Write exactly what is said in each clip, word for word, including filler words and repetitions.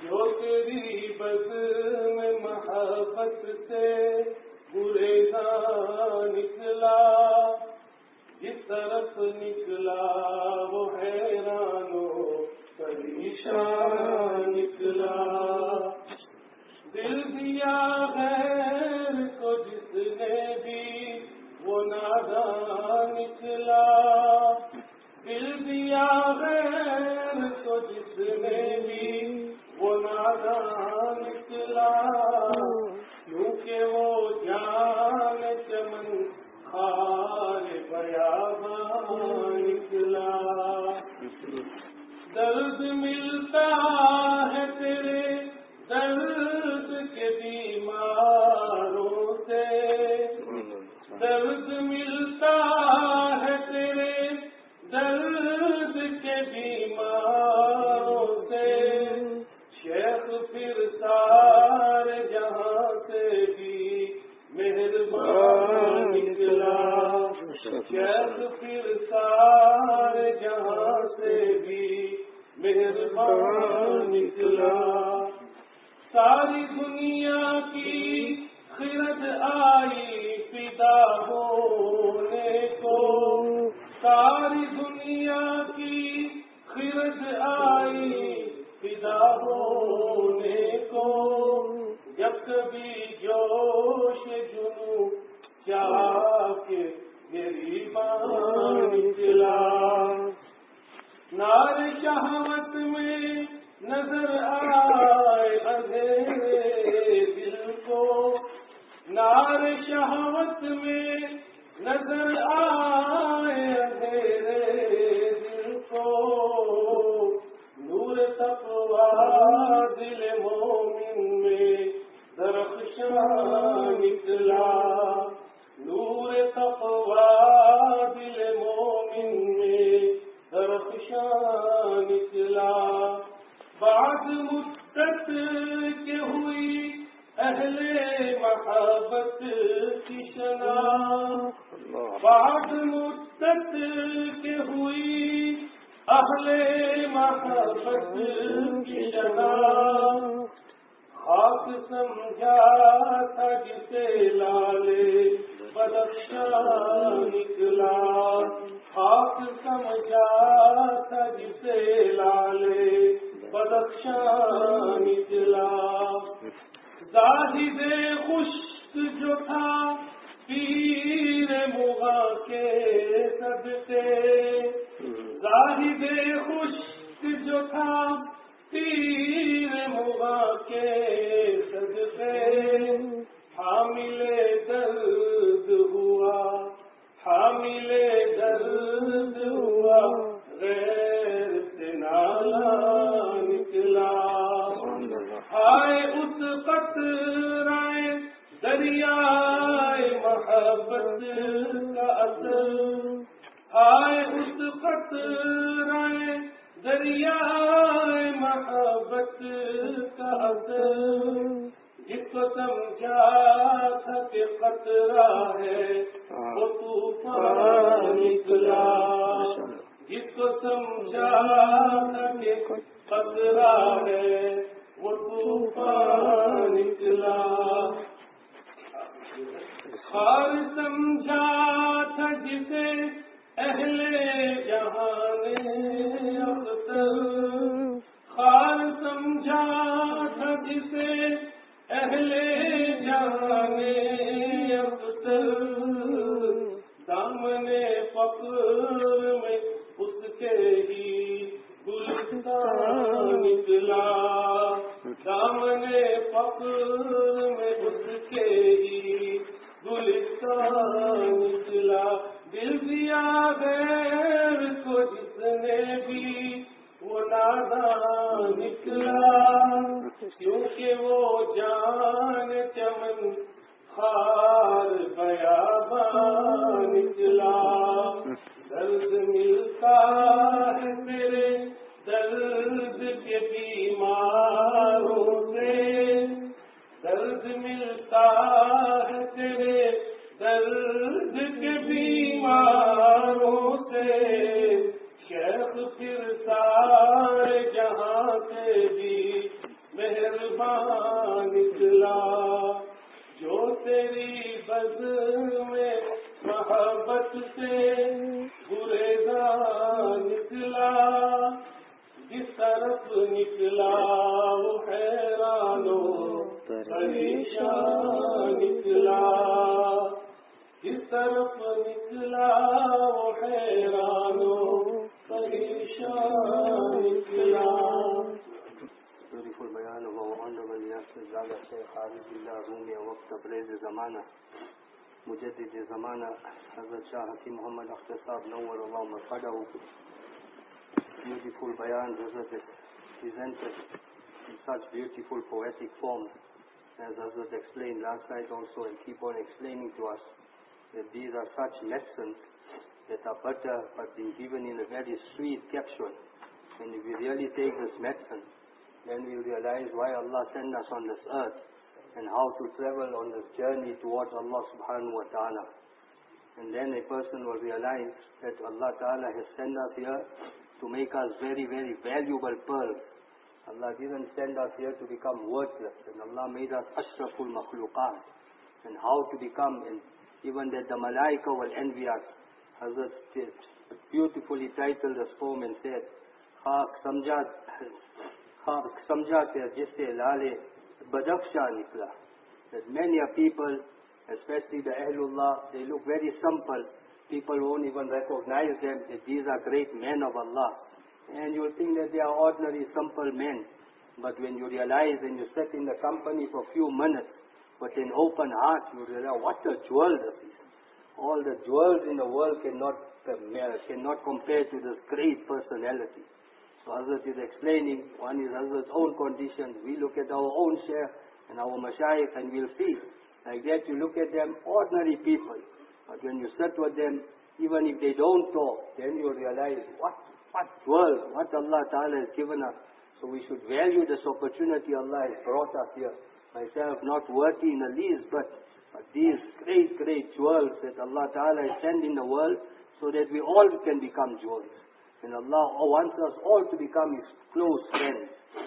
جو تیری بد میں محبت سے گریزاں نکلا، جس طرف نکلا وہ حیران و پریشان نکلا۔ دل دیا غیر کو جس نے بھی وہ نادان نکلا، دل دیا غیر کو جس نے بھی وہ نادان نکلا، کیونکہ وہ جان چمن خار بیاباں نکلا۔ درد ملتا ہے تیرے درد کے بیماروں سے، درد ملتا ہے تیرے درد کے بیماروں سے، شیخ پھر سارے جہاں سے بھی مہربان نکلا، شیخ پھر سارے جہاں سے بھی مہربان نکلا۔ ساری دنیا کی خرد آئی فدا ہونے کو، ساری دنیا کی خرد آئی فدا ہونے کو، جب کبھی جوش جنوں چاہ کے گریباں نکلا۔ نار شہوت میں نظر آئے اندھیرے دل کو، نار شہوت میں نظر آئے اندھیرے دل کو، نور تقویٰ دل مومن میں درخشاں نکلا، نور تقویٰ دل مومن میں درخشاں نکلا۔ بعد مدت کے ہوئی اہل محبت کی شناخت، بعد مدت کے ہوئی اہل محبت کی شناخت، خاک سمجھا تھا جسے لالے بدخشاں نکلا، خاک سمجھا تھا جسے لالے بدخشاں نکلا۔ زاہد خشک جو تھا پیر مغاں کے صدقے، زاہد خشک جو تھا پیر مغاں کے صدقے، حامل درد ہوا، حامل درد ہوا، غیر سے نالا نکلا۔ ہائے اس قطرۂ دریائے محبت کا اثر، ہائے اس قطرۂ دریائے محبت کا اثر، جس کو سمجھا تھا کہ قطرہ ہے وہ طوفان نکلا، جس کو سمجھا تھا کہ قطرہ ہے وہ طوفان نکلا۔ خار سمجھا تھا جسے اہل جہان اختر، خار سمجھا تھا جسے اہل جہان اختر، دامن فقر میں اس کے ہی گلستان نکلا، دامن فقر میں اس کے ہی گلستان نکلا۔ دل دیا غیر کو جس نے بھی وہ نادان نکلا، کیونکہ وہ جان چمن خار بیاباں نکلا۔ درد ملتا ہے تیرے درد کے بیماروں سے، درد ملتا ہے تیرے درد کے بیماروں سے، شیخ پھر سارے جہاں سے بھی निकला वो हैरानो परेशान निकला, किस तरफ निकला वो हैरानो परेशान निकला. Beautiful bayan of our honorable Yasir Zala Shaykh Arifullah Rumi Waqt Tabriz Zamana, Mujaddid Zamana, Hazrat Shah Hakim Muhammad Akhtar Sahib Nawwar Allah Mafadahu. Beautiful bayan Hazrat is presented in such beautiful poetic form, as Hazrat explained last night also, and keep on explaining to us that these are such lessons that are better but being given in a very sweet capsule. And if we really take this medicine, then we realize why Allah sent us on this earth and how to travel on this journey towards Allah subhanahu wa ta'ala. And then a person will realize that Allah ta'ala has sent us here to make us very, very valuable pearls. Allah didn't send us here to become worthless, and Allah made us ashraful makhluqat, and how to become, and even that the malaika will envy us. Hazrat beautifully titled this poem and said, Khak samjha Khak samjha te jisse lale badakhsha nikla. That many a people, especially the Ahlullah, they look very simple. People won't even recognize them that these are great men of Allah. And you'll think that they are ordinary, simple men. But when you realize and you sit in the company for a few minutes, with an open heart, you realize what a jewel this is. All the jewels in the world cannot, uh, cannot compare to this great personality. So Hazrat is explaining, one is Hazrat's own condition. We look at our own share and our mashayikh and we'll see. Like that you look at them, ordinary people. But when you sit with them, even if they don't talk, then you realize what What world, what Allah Ta'ala has given us. So we should value this opportunity Allah has brought us here. Myself not worthy in the least, but, but these great, great jewels that Allah Ta'ala has sent in the world, so that we all can become jewels. And Allah wants us all to become His close friends.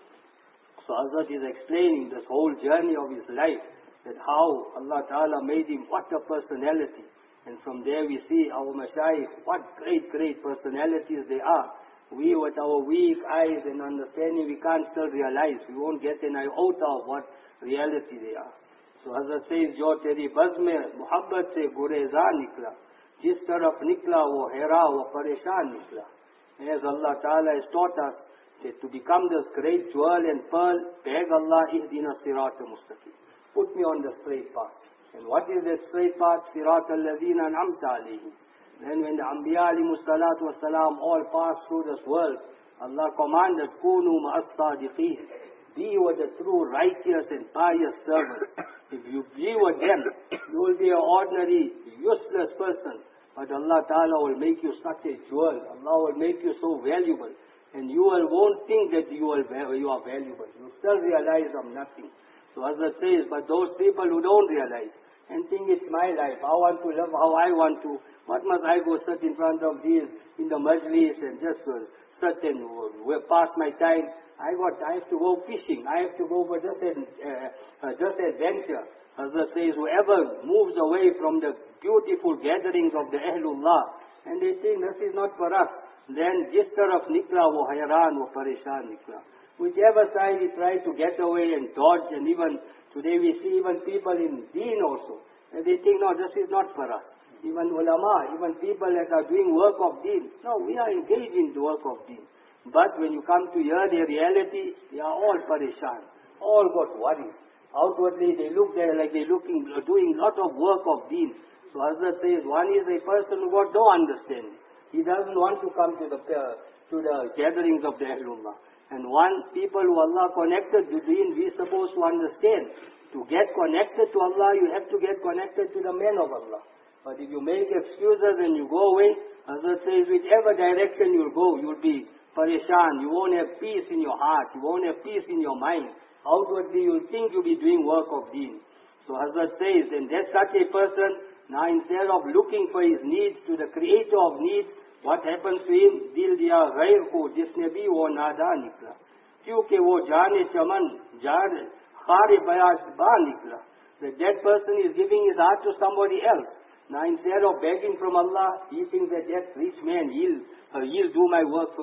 So Hazrat is explaining this whole journey of his life, that how Allah Ta'ala made him, what a personality. And from there we see our mashayikh, what great, great personalities they are. We with our weak eyes and understanding, we can't still realize. We won't get an iota of what reality they are. So Hazrat says, Jo teri baz mein muhabbat se gureza nikla, jis taraf nikla wo hera wo pareshan nikla. As Allah Ta'ala has taught us that to become this great jewel and pearl, beg Allah, ihdina sirat mustaqim. Put me on the straight path. And what is that straight path? Sirat al-ladhina an'amta alayhim. Then when the Anbiya alayhimu salatu wasalam all passed through this world, Allah commanded, Kunu ma'as-sadiqeen. Be with the true righteous and pious servants. If you be with them, you will be an ordinary, useless person. But Allah Ta'ala will make you such a jewel. Allah will make you so valuable. And you will, won't think that you, will, you are valuable. You still realize I'm nothing. So Hazrat says, but those people who don't realize and think it's my life, I want to live how I want to, what must I go sit in front of these in the majlis and just uh, sit and uh, pass my time? I got, I have to go fishing, I have to go for just an uh, uh, just adventure. Hazrat says, whoever moves away from the beautiful gatherings of the Ahlullah, and they think this is not for us, then jis taraf nikla wo hayran wo pareshan nikla. Whichever side he tries to get away and dodge, and even today we see even people in deen also, and they think, no, this is not for us. Even ulama, even people that are doing work of deen. No, we are engaged in the work of deen. But when you come to hear their reality, they are all pareshan, all got worries. Outwardly they look there like they're looking, doing a lot of work of deen. So Hazrat says, one is a person who got no understanding. He doesn't want to come to the, uh, to the gatherings of the Ahlullah. And one, people who Allah connected to deen, we are supposed to understand. To get connected to Allah, you have to get connected to the men of Allah. But if you make excuses and you go away, Hazrat says, whichever direction you'll go, you'll be pareshan. You won't have peace in your heart. You won't have peace in your mind. Outwardly, you'll think you'll be doing work of deen. So Hazrat says, and that's such a person, now instead of looking for his needs to the creator of needs, what happens to him? Dil diya ghair ko jisne bhi wo nada nikla. Kyunki wo jaane chaman jaane khare bayaz ba nikla. That that person is giving his heart to somebody else. Now instead of begging from Allah, he thinks that that rich man, he'll, uh, he'll do my work for me.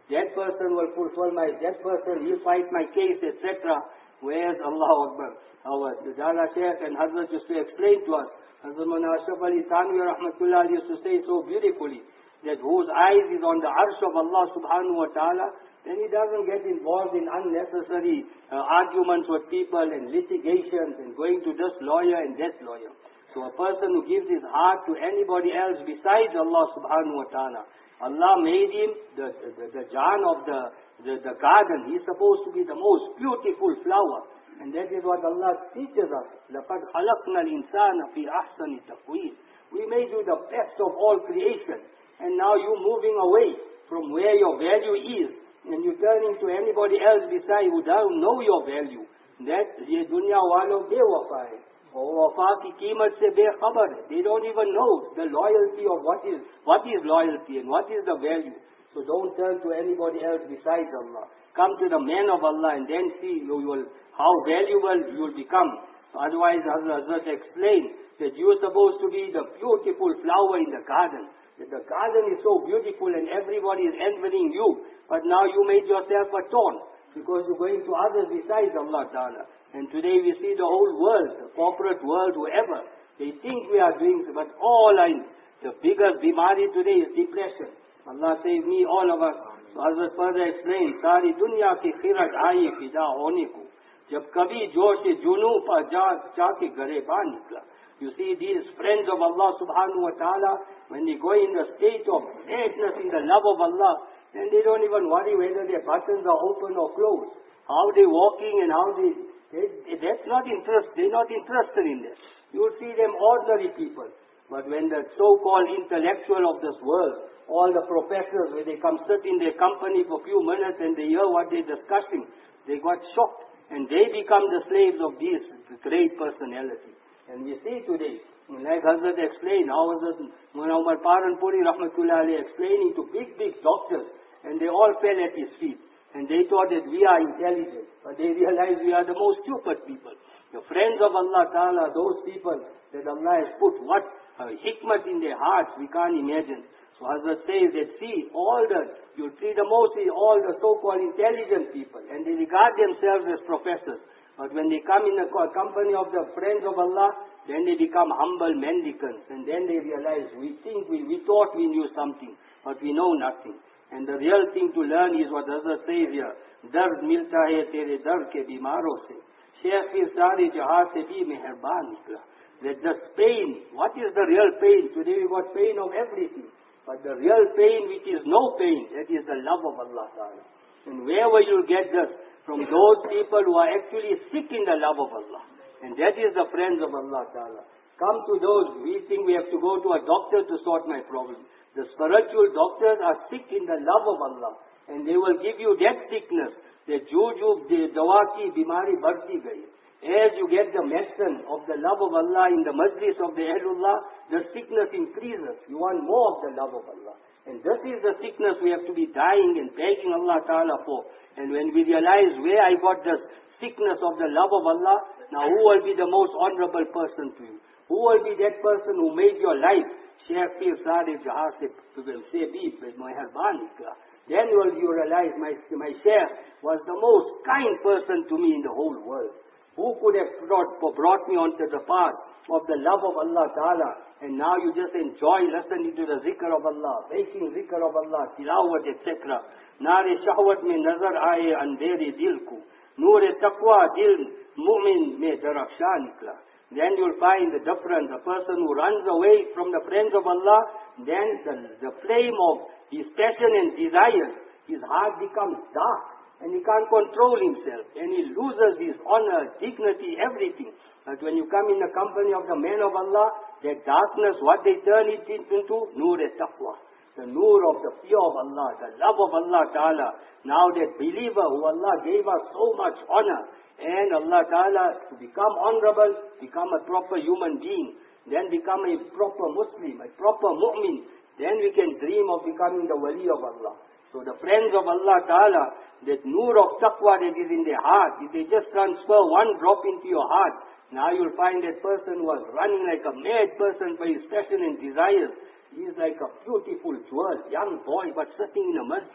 that person will fulfill my, that person, he'll fight my case, et cetera. Whereas Allah Akbar, our Dada Shaykh and Hazrat used to explain to us, Hazrat Mawlana Ashraf Ali Thanvi Rahmatullah used to say so beautifully, that whose eyes is on the arsh of Allah subhanahu wa ta'ala, then he doesn't get involved in unnecessary uh, arguments with people and litigations and going to this lawyer and that lawyer. So a person who gives his heart to anybody else besides Allah subhanahu wa ta'ala, Allah made him the, the, the Jan of the, the, the garden. He's supposed to be the most beautiful flower. And that is what Allah teaches us. لَقَدْ خَلَقْنَا الْإِنسَانَ فِي أَحْسَنِ تَقْوِيمٍ. We made you the best of all creation. And now you're moving away from where your value is. And you're turning to anybody else beside who doesn't know your value. That ye dunya walo bewafa hai. Wafa ki qeemat se bekhabar hai. They don't even know the loyalty of what is what is loyalty and what is the value. So don't turn to anybody else besides Allah. Come to the man of Allah and then see you will how valuable you will become. So otherwise, Hazrat explained that you are supposed to be the beautiful flower in the garden. That the garden is so beautiful and everybody is envying you. But now you made yourself a thorn because you're going to others besides Allah Ta'ala. And today we see the whole world, the corporate world, whoever, they think we are doing, but all are in. The biggest bimari today is depression. Allah save me, all of us. So Hazrat further explained, Sari dunya ki khiraj aaye fida hone ko. Jab kabhi josh e junu pa ja ke gare ba nikla. You see these friends of Allah subhanahu wa ta'ala, when they go in the state of madness in the love of Allah, then they don't even worry whether their buttons are open or closed. How they walking and how they, they that's not interest, they're not interested in that. You'll see them ordinary people. But when the so-called intellectual of this world, all the professors, when they come sit in their company for a few minutes and they hear what they're discussing, they got shocked. And they become the slaves of these great personalities. And we see today, like Hazrat explained, how Hazrat Umar Paranpuri Rahmatullah Ali explaining to big, big doctors, and they all fell at his feet. And they thought that we are intelligent, but they realized we are the most stupid people. The friends of Allah Ta'ala, those people that Allah has put what uh, hikmat in their hearts, we can't imagine. So Hazrat says that see, all the, you see the mostly all the so-called intelligent people, and they regard themselves as professors. But when they come in the company of the friends of Allah, then they become humble mendicants. And then they realize, we think, we, we thought we knew something, but we know nothing. And the real thing to learn is what Hazrat says here. Dard milta hai tere dard ke bimaro se. Shaykh fir sari jahan se bhi meherban nikla. That the pain, what is the real pain? Today we got pain of everything. But the real pain which is no pain, that is the love of Allah Ta'ala. And wherever you get this, from those people who are actually sick in the love of Allah. And that is the friends of Allah Ta'ala. Come to those, we think we have to go to a doctor to sort my problem. The spiritual doctors are sick in the love of Allah. And they will give you that sickness, that juju, dawaki, bimari, bharti gayi. As you get the medicine of the love of Allah in the majlis of the Ahlullah, the sickness increases. You want more of the love of Allah. And this is the sickness we have to be dying and begging Allah Ta'ala for. And when we realize where I got the sickness of the love of Allah, now who will be the most honorable person to you? Who will be that person who made your life? Shaykh Fir Sari Jahan se say be meherban nikla. Then will you realize my, my Shaykh was the most kind person to me in the whole world. Who could have brought, brought me onto the path of the love of Allah Ta'ala? And now you just enjoy listening to the zikr of Allah, making zikr of Allah, tilawat, et cetera. Nare shahwat mein nazar aaye andhere dil ko. Noor-e taqwa dil mu'min mein daraksha nikla. Then you'll find the difference. The person who runs away from the friends of Allah, then the, the flame of his passion and desire, his heart becomes dark. And he can't control himself. And he loses his honor, dignity, everything. But when you come in the company of the men of Allah, that darkness, what they turn it into? Noor-e-taqwa. The noor of the fear of Allah, the love of Allah Ta'ala. Now that believer who Allah gave us so much honor, and Allah Ta'ala to become honorable, become a proper human being, then become a proper Muslim, a proper mu'min, then we can dream of becoming the wali of Allah. So the friends of Allah Ta'ala, that noor of taqwa that is in their heart, if they just transfer one drop into your heart, now you'll find that person was running like a mad person for his passion and desires. He is like a beautiful jewel, young boy, but sitting in a masjid.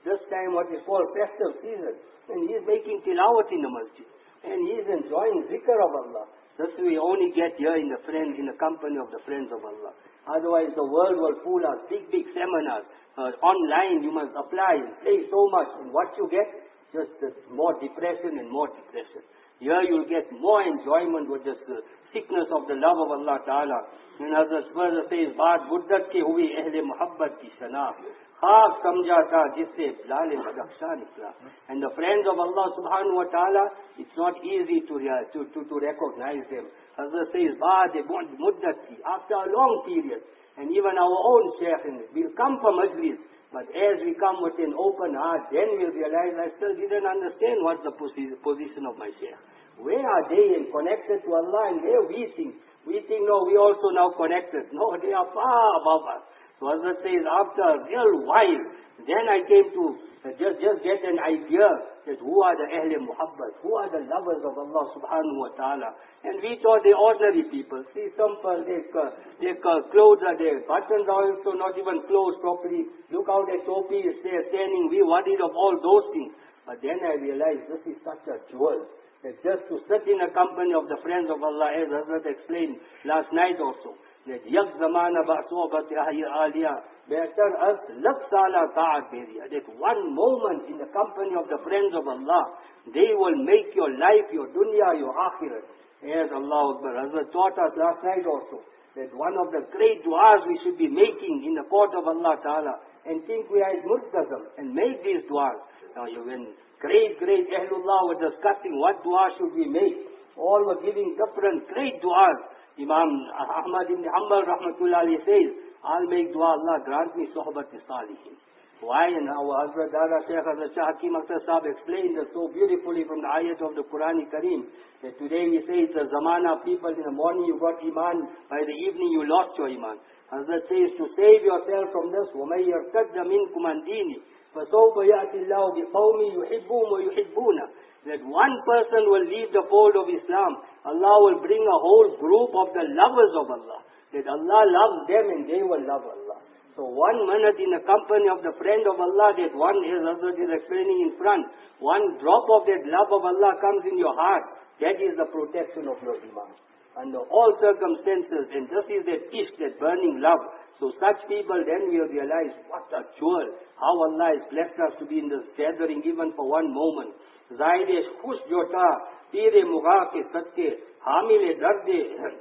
this time what is called festive season, and he is making tilawat in the masjid, and he is enjoying zikr of Allah. This we only get here in the friends, in the company of the friends of Allah. Otherwise the world will fool us. Big, big seminars. Uh, online you must apply and play so much. And what you get? Just uh, more depression and more depression. Here you'll get more enjoyment with this uh, sickness of the love of Allah Ta'ala. And as the further says, Baat buddat ke hui ahle muhabbat ki shana. Khaak samjha tha jisse lale badaksha nikla. And the friends of Allah Subhanahu Wa Ta'ala, it's not easy to, to, to, to recognize them. Hazrat says, Baat muddat ki, after a long period. And even our own Shaykh, we'll come for majlis. But as we come with an open heart, then we'll realize I still didn't understand what's the position of my Shaykh. Where are they and connected to Allah, and where we think? We think, no, we also now connected. No, they are far above us. So Hazrat says, after a real while, then I came to uh, just, just get an idea that who are the Ahle Muhabbat, who are the lovers of Allah Subhanahu Wa Ta'ala. And we thought they're ordinary people. See, simple, their, uh, their uh, clothes are there, buttons are also not even closed properly. Look how their topi is there standing. We worried of all those things. But then I realized this is such a jewel. That just to sit in a company of the friends of Allah, as Hazrat explained last night also, that yak zamana ba sohbat aliya better as lak sala ta'at beriya. That one moment in the company of the friends of Allah, they will make your life, your dunya, your akhirat. As Allah Akbar, Hazrat taught us last night also, that one of the great du'as we should be making in the court of Allah Ta'ala, and think we are multazam, and make these du'as. Now you when great, great Ahlullah were discussing what dua should we make. All were giving different great du'as. Imam Ahmad ibn Hanbal rahmatullah alayhi says, I'll make dua, Allah grant me sohbat salihin. Why? And our Hazrat Dada Shaykh Hazrat Shah Hakim Akhtar Sahib explained this so beautifully from the ayat of the Quran Kareem, that today we say it's a zamana of people, in the morning you got iman, by the evening you lost your iman. Hazrat says, to save yourself from this, وَمَنْ يَرْتَدَّ مِنْكُمْ عَنْ دِينِهِ فَسَوْفَ يَأْتِ اللَّهُ بِقَوْمٍ يُحِبُّهُمْ وَيُحِبُّونَ. That one person will leave the fold of Islam, Allah will bring a whole group of the lovers of Allah. That Allah loves them and they will love Allah. So one minute in the company of the friend of Allah, that one, as Hazrat is explaining in front, one drop of that love of Allah comes in your heart, that is the protection of your iman. Under all circumstances, and this is that ishq, that burning love. So such people then will realize what a jewel, how Allah has blessed us to be in this gathering even for one moment. Zaidesh khush jota, tire mugha ke satke, hamile darde,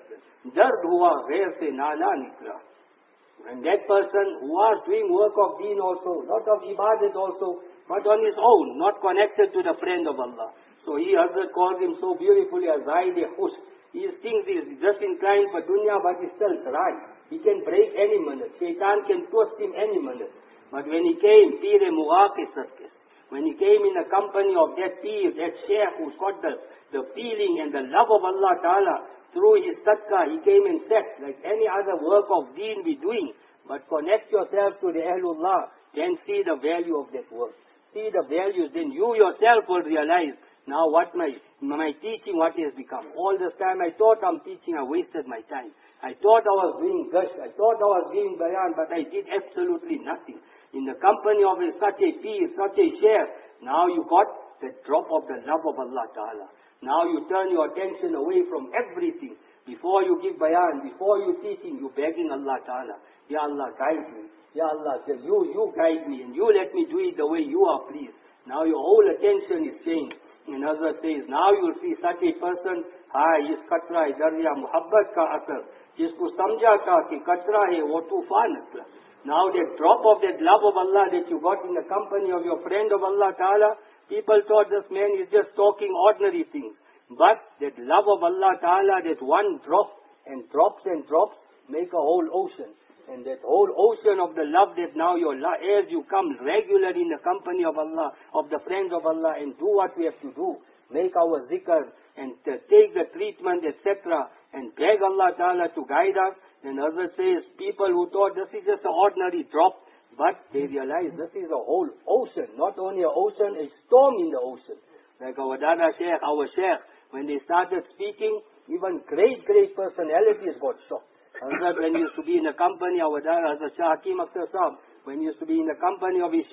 dard hua ghair se nala nikla. And that person who was doing work of deen also, lot of ibadat also, but on his own, not connected to the friend of Allah. So he, Hazrat calls him so beautifully as Zaide Khush. He thinks he is just inclined for dunya, but he's still dry. He can break any minute. Shaitan can twist him any minute. But when he came, Pir Mughaqi Sarkis, when he came in the company of that Pir, that Shaykh who's got the, the feeling and the love of Allah Ta'ala, through his sadqa, he came and said, like any other work of deen we doing, but connect yourself to the Ahlullah, then see the value of that work. See the values, then you yourself will realize, now what my, my teaching, what has become. All this time I thought I'm teaching, I wasted my time. I thought I was doing gush, I thought I was doing bayan, but I did absolutely nothing. In the company of a, such a peer, such a shaykh, now you got the drop of the love of Allah Ta'ala. Now you turn your attention away from everything. Before you give bayan, before you teaching, you begging Allah Ta'ala, Ya Allah, guide me. Ya Allah, you, you guide me and you let me do it the way you are pleased. Now your whole attention is changed. And Hazrat says, now you will see such a person, Hai, is katra hai darya muhabbat ka asar. Jisko samjha tha ki katra hai wo tufan atla. Now that drop of that love of Allah that you got in the company of your friend of Allah Ta'ala, people thought this man is just talking ordinary things. But that love of Allah Ta'ala, that one drop and drops and drops, make a whole ocean. And that whole ocean of the love that now your as you come regularly in the company of Allah, of the friends of Allah, and do what we have to do, make our zikr and uh, take the treatment, et cetera, and beg Allah Ta'ala to guide us. Then Hazrat says, people who thought this is just an ordinary drop, but they realize this is a whole ocean, not only an ocean, a storm in the ocean. Like our Dada Shaykh, our Shaykh, when they started speaking, even great, great personalities got shocked. Hazrat, when he used to be in the company of our Dada Hazrat Shah Hakim Akhtar Sahib, when he used to be in the company of his Shaykh,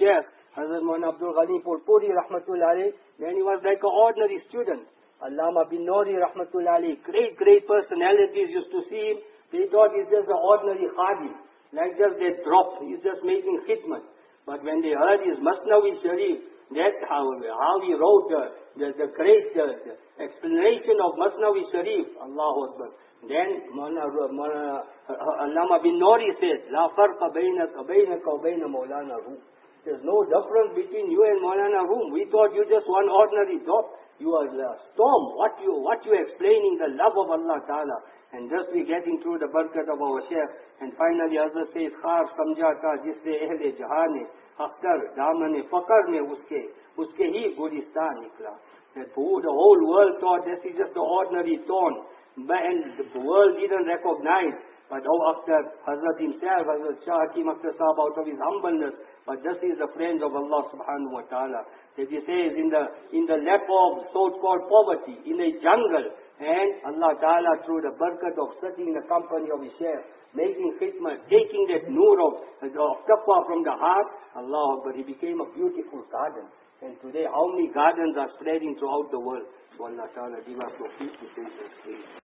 Hazrat Maulana Abdul Ghani Purpuri Rahmatullah alayhi, then he was like an ordinary student. Allama bin Nori Rahmatullah alayhi, great, great personalities used to see him. They thought he's just an ordinary khadi. Like just they dropped, he's just making khidmat. But when they heard his Masnawi Sharif, that how, how he wrote the, the, the great the, the explanation of Masnawi Sharif, Allahu Akbar. Then Allama bin Nori said, La farqa baynaka baynaka wa bayna Maulana Rum. There's no difference between you and Maulana Rum. We thought you just one ordinary drop. You are a storm. What you what you explaining the love of Allah Ta'ala. And just we getting through the barakat of our Shaykh. And finally Hazrat says, Khar samjha ka jisse ehle jahan ne, akhtar damane fakar ne uske, uske hi Gulistan nikla. That the whole world thought this is just the ordinary thorn. And the world didn't recognize. But oh, after Hazrat himself, Hazrat Shah Hakim Akhtar Sahab, out of his humbleness, but this is the friend of Allah subhanahu wa ta'ala. That he says in the in the lap of so-called poverty, in a jungle, and Allah ta'ala through the barakat of sitting in the company of his Shaykh, making khidmah, taking that nur of, of taqwa from the heart, Allah, but he became a beautiful garden. And today how many gardens are spreading throughout the world? So Allah ta'ala give us tawfiq to say this.